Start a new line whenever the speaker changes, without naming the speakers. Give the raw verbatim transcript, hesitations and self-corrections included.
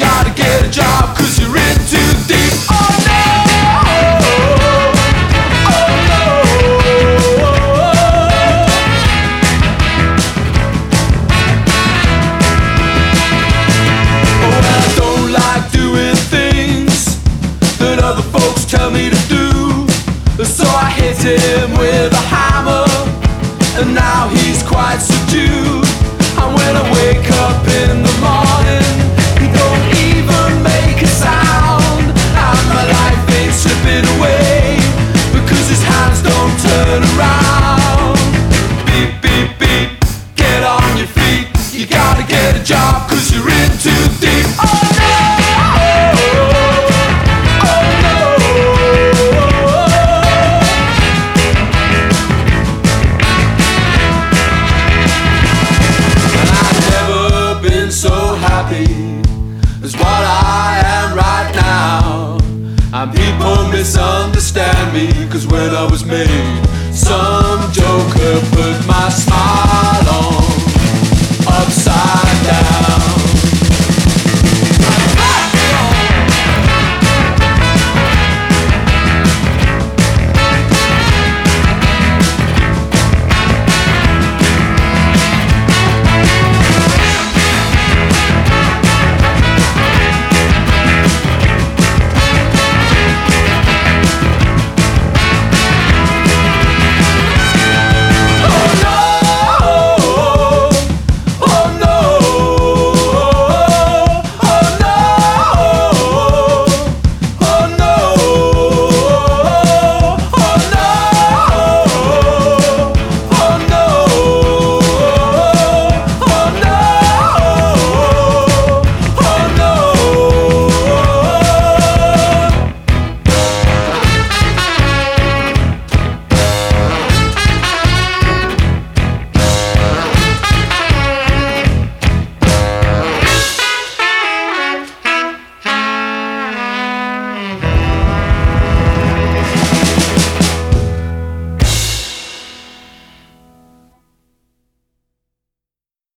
gotta get a job cause you're in too deep. Oh no, oh no. Oh, well, I don't like doing things that other folks tell me to do. So I hit him with a hammer, and now he's quite subdued. And when I wake up in the morning, he don't even make a sound. And my life ain't slipping away because his hands don't turn around. Beep, beep, beep, get on your feet. You gotta get a job cause you're in too deep. Oh no! Is what I am right now. And people misunderstand me, cause when I was made, some joker put my